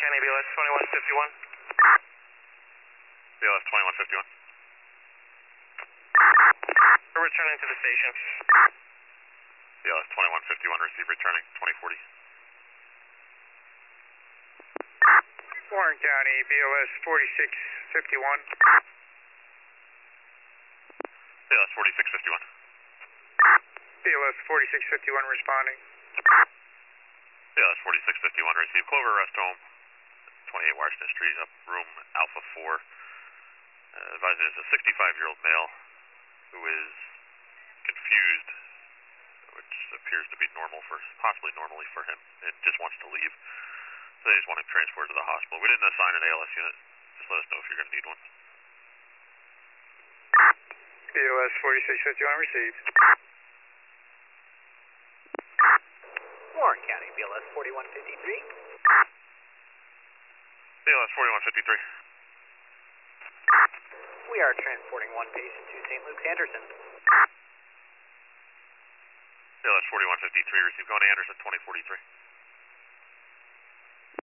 County, BLS 2151. BLS 2151. We're returning to the station. BLS 2151, receive returning 2040. Warren County, BLS 4651. BLS 4651. BLS 4651 responding. BLS 4651, receive Clover Rest Home, 28 Washington Street, up room Alpha 4. Advising is a 65-year-old male who is confused, which appears to be possibly normally for him, and just wants to leave. So they just want to transport to the hospital. We didn't assign an ALS unit. Just let us know if you're going to need one. BLS 4651 received. Warren County, BLS 4153. BLS 4153. We are transporting one patient to St. Luke's Anderson. BLS 4153, receive going to Anderson 2043.